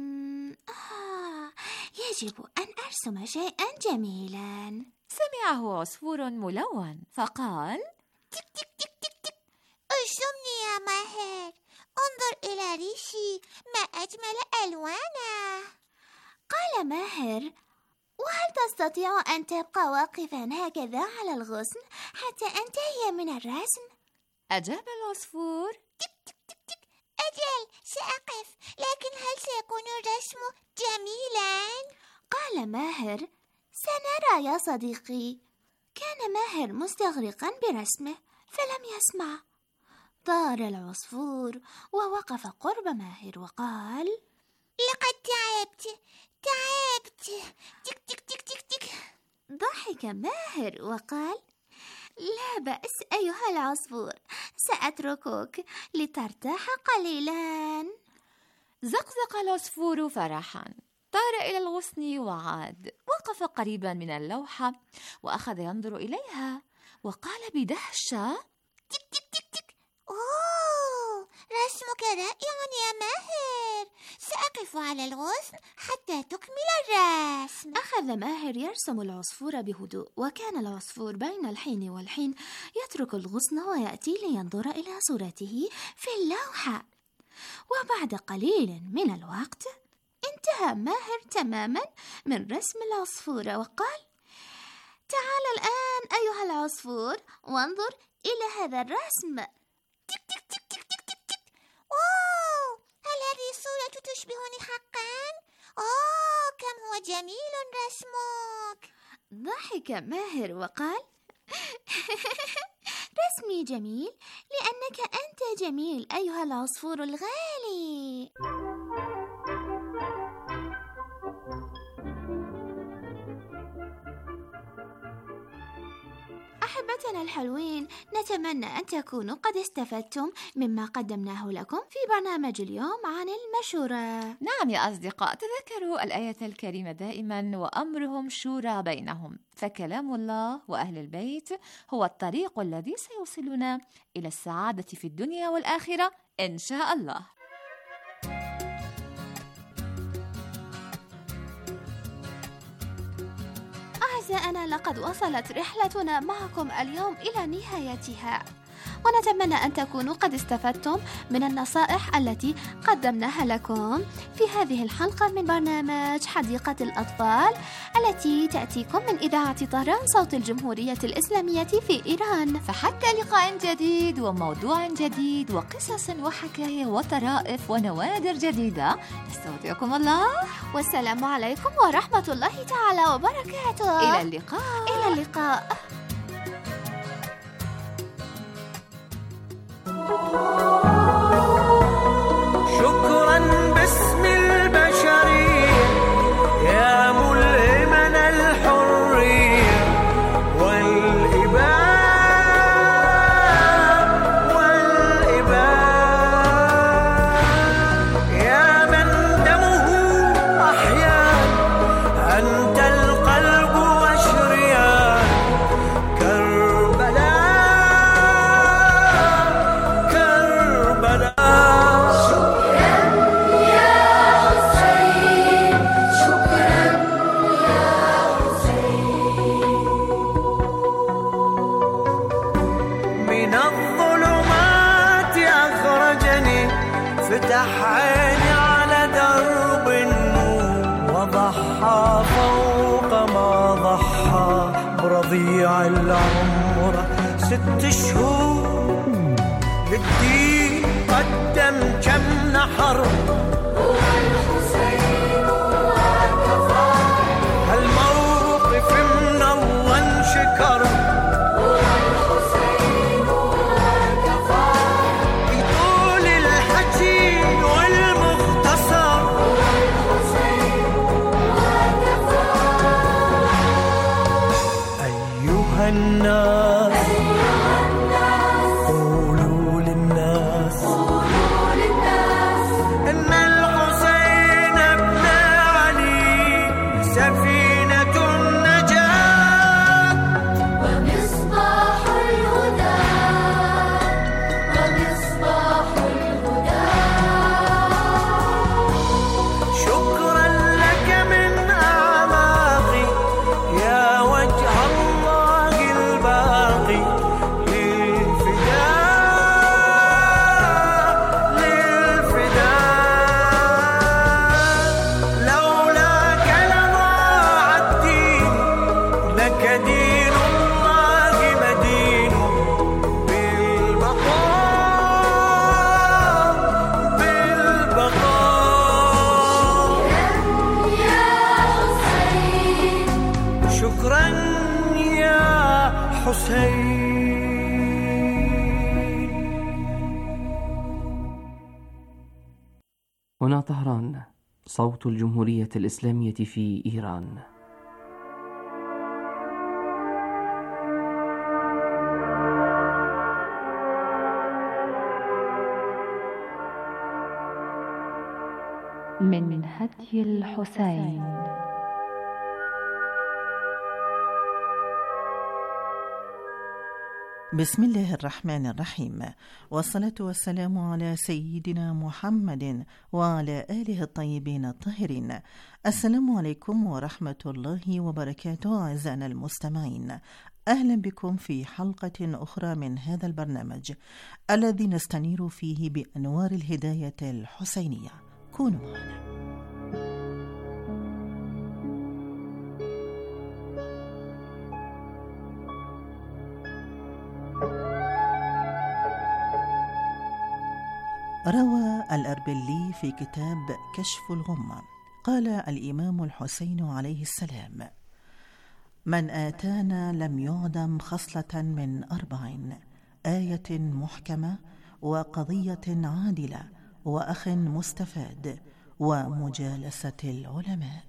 Speaker 5: يجب أن أرسم شيئا جميلا.
Speaker 4: سمعه عصفور ملون فقال:
Speaker 12: تك تك تك تك تك، ارسمني يا ماهر، انظر إلى ريشي، ما أجمل ألوانه.
Speaker 5: قال ماهر: وهل تستطيع أن تبقى واقفا هكذا على الغصن حتى أنتهي من الرسم؟
Speaker 4: أجاب العصفور:
Speaker 12: أجل، سأقف، لكن هل سيكون الرسم جميلا؟
Speaker 5: قال ماهر: سنرى يا صديقي. كان ماهر مستغرقا برسمه فلم يسمع. طار العصفور ووقف قرب ماهر وقال:
Speaker 12: لقد تعبت. تك تك تك تك تك.
Speaker 5: ضحك ماهر وقال: لا بأس أيها العصفور، سأتركك لترتاح قليلا.
Speaker 4: زقزق العصفور فرحا، طار إلى الغصن وعاد. وقف قريبا من اللوحة وأخذ ينظر إليها وقال بدهشة:
Speaker 12: تك تك تك تك. أوه، رسمك رائع يا ماهر. سأقف على الغصن حتى تكمل الرسم.
Speaker 5: أخذ ماهر يرسم العصفور بهدوء، وكان العصفور بين الحين والحين يترك الغصن ويأتي لينظر إلى صورته في اللوحة. وبعد قليل من الوقت انتهى ماهر تماما من رسم العصفور وقال: تعال الآن أيها العصفور وانظر إلى هذا الرسم.
Speaker 12: تك تك تك تك تك تك تك. أوه، هل هذه الصورة تشبهني حقا؟ أوه، كم هو جميل رسمك.
Speaker 5: ضحك ماهر وقال: رسمي جميل لأنك أنت جميل أيها العصفور الغالي. أحبتنا الحلوين، نتمنى أن تكونوا قد استفدتم مما قدمناه لكم في برنامج اليوم عن المشورة.
Speaker 4: نعم يا أصدقاء، تذكروا الآية الكريمة دائما: وأمرهم شورى بينهم، فكلام الله وأهل البيت هو الطريق الذي سيوصلنا إلى السعادة في الدنيا والآخرة إن شاء الله.
Speaker 5: أعزائنا، لقد وصلت رحلتنا معكم اليوم إلى نهايتها، ونتمنى أن تكونوا قد استفدتم من النصائح التي قدمناها لكم في هذه الحلقة من برنامج حديقة الأطفال التي تأتيكم من إذاعة طهران صوت الجمهورية الإسلامية في إيران.
Speaker 4: فحتى لقاء جديد وموضوع جديد وقصص وحكاية وطرائف ونوادر جديدة، نستودعكم الله،
Speaker 5: والسلام عليكم ورحمة الله تعالى وبركاته.
Speaker 4: إلى اللقاء.
Speaker 5: إلى اللقاء.
Speaker 14: شكرا باسم البشرية يا ملهمنا الحرية والإباء يا من دمه أحيان، أنت القلب وشريان كربلاء. فتح عيني على درب النور وضحى فوق ما ضحى برضيع العمر 6 شهور للدين قدم كم نحر. هو الحسين وكفى هالموقف من الله انشكر. هو الحسين وكفى يطول الحكي والمختصر. هو الحسين وكفى. أيها الناس قولوا للناس إن الحسين ابن علي سفينة النجاة
Speaker 11: ومصباح الهدى ومصباح الهدى.
Speaker 14: شكرا لك من أعماقي يا وجه الله الباقي.
Speaker 3: هنا طهران، صوت الجمهورية الإسلامية في إيران.
Speaker 4: من هدي الحسين.
Speaker 15: بسم الله الرحمن الرحيم، والصلاة والسلام على سيدنا محمد وعلى آله الطيبين الطاهرين. السلام عليكم ورحمة الله وبركاته. أعزائنا المستمعين، أهلا بكم في حلقة أخرى من هذا البرنامج الذي نستنير فيه بأنوار الهداية الحسينية. كونوا معنا. روى الأربلي في كتاب كشف الغمة، قال الإمام الحسين عليه السلام: من آتانا لم يعدم خصلة من 4: آية محكمة، وقضية عادلة، وأخ مستفاد، ومجالسة العلماء.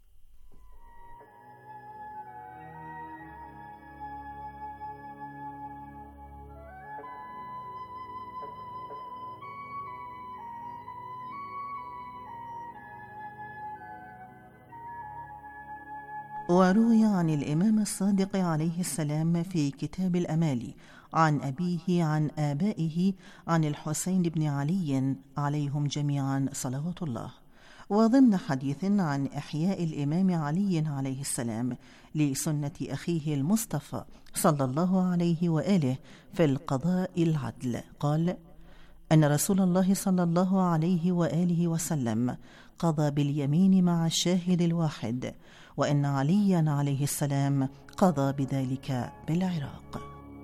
Speaker 15: وروي عن الإمام الصادق عليه السلام في كتاب الأمالي عن أبيه عن آبائه عن الحسين بن علي عليهم جميعا صلوات الله، وضمن حديث عن إحياء الإمام علي عليه السلام لسنة أخيه المصطفى صلى الله عليه وآله في القضاء العدل، قال: أن رسول الله صلى الله عليه وآله وسلم قضى باليمين مع الشاهد الواحد، وإن عليا عليه السلام قضى بذلك بالعراق.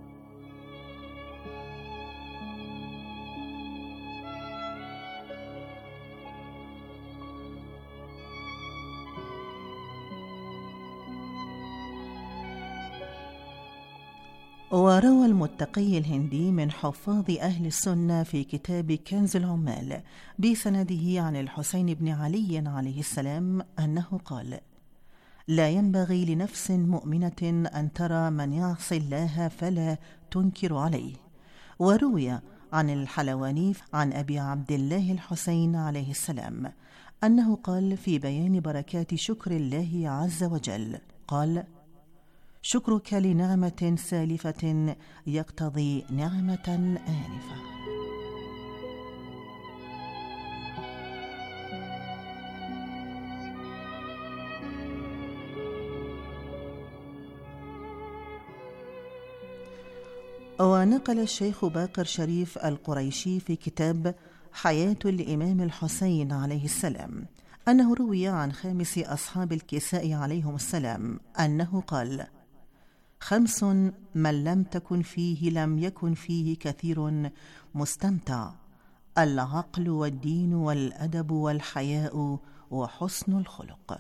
Speaker 15: وروى المتقي الهندي من حفاظ أهل السنة في كتاب كنز العمال بسنده عن الحسين بن علي عليه السلام أنه قال: لا ينبغي لنفس مؤمنة أن ترى من يعصي الله فلا تنكر عليه. وروي عن الحلواني عن أبي عبد الله الحسين عليه السلام أنه قال في بيان بركات شكر الله عز وجل، قال: شكرك لنعمة سالفة يقتضي نعمة آنفة. ونقل الشيخ باقر شريف القريشي في كتاب حياة الإمام الحسين عليه السلام أنه روي عن خامس أصحاب الكساء عليهم السلام أنه قال: 5 من لم تكن فيه لم يكن فيه كثير مستمتع: العقل والدين والأدب والحياء وحسن الخلق.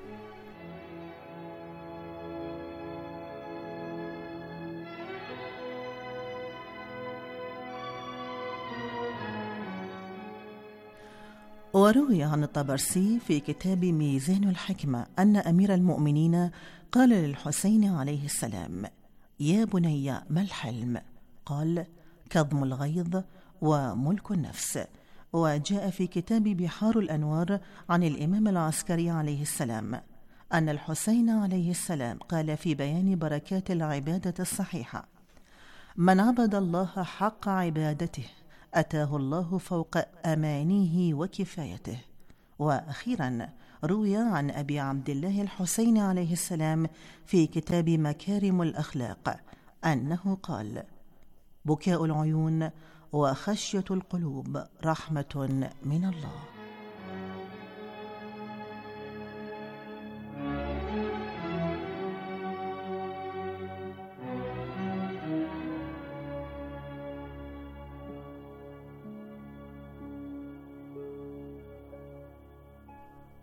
Speaker 15: وروي عن الطبرسي في كتاب ميزان الحكمة أن أمير المؤمنين قال للحسين عليه السلام: يا بني ما الحلم؟ قال: كظم الغيظ وملك النفس. وجاء في كتاب بحار الأنوار عن الإمام العسكري عليه السلام أن الحسين عليه السلام قال في بيان بركات العبادة الصحيحة: من عبد الله حق عبادته أتاه الله فوق أمانيه وكفايته. وأخيرا روي عن أبي عبد الله الحسين عليه السلام في كتاب مكارم الأخلاق أنه قال: بكاء العيون وخشية القلوب رحمة من الله.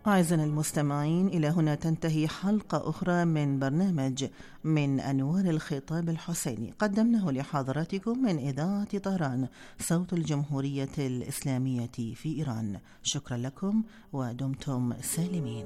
Speaker 15: أعزائنا المستمعين، إلى هنا تنتهي حلقة أخرى من برنامج من أنوار الخطاب الحسيني، قدمناه لحضراتكم من إذاعة طهران صوت الجمهورية الإسلامية في إيران. شكرا لكم ودمتم سالمين.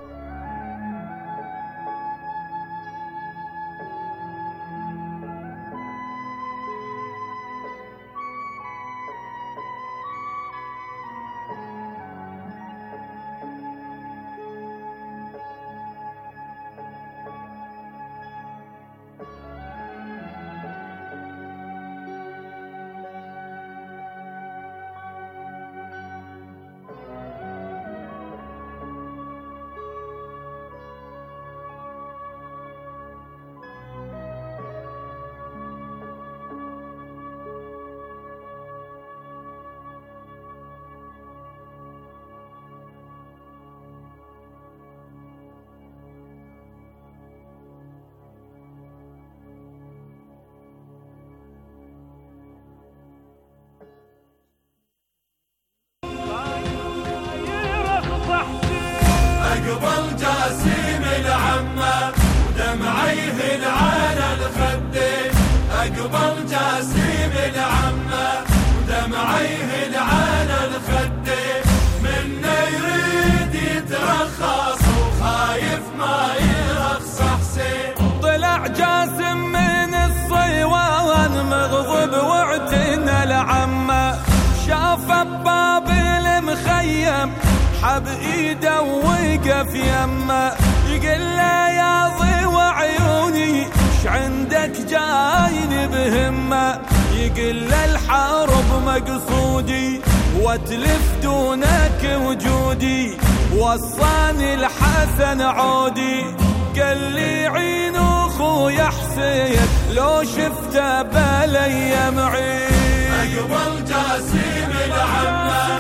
Speaker 14: أقبل جاسم العمة ودمعيه على الخدين، أقبل جاسم العمة ودمعيه على الخدين، منه يريد يترخص وخايف ما يرخص حسين. طلع جاسم من الصيوان مغضب واعتنى العمة، شاف باب المخيم حب ايده ووقف يمه، يقول له يا ضوى عيوني ش عندك جاين بهمه، يقول له الحرب مقصودي واتلف دونك وجودي، وصاني الحسن عودي قال لي عين اخويا حسين لو شفته بلي معين. اقبل جاسم العمه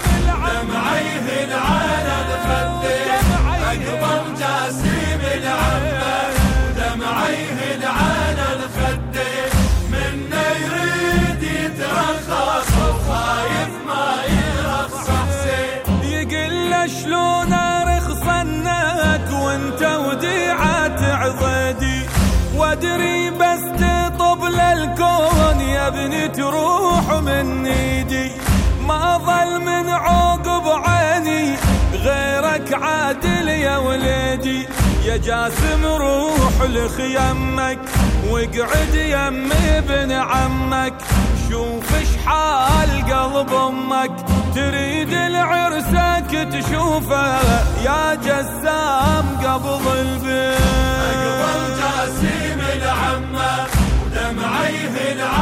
Speaker 14: دمعيه على الخدين، أقبل جاسم العمة دمعيه على الخدين، منه يريد يترخص وخايف ما يرخص حسين. يقول له شلون ارخصنك وانت وديعة عضدي، وادري بس تطب للكون يا ابني تروح من ايدي، ما ظل من عقب عيني غيرك عادل يا ولدي، يا جاسم روح لخيمك واقعد يم ابن عمك، شوف شحال قلب امك تريد العرسك تشوفه يا جسام قبض البيت. اقبل جاسم العمه ودمعيه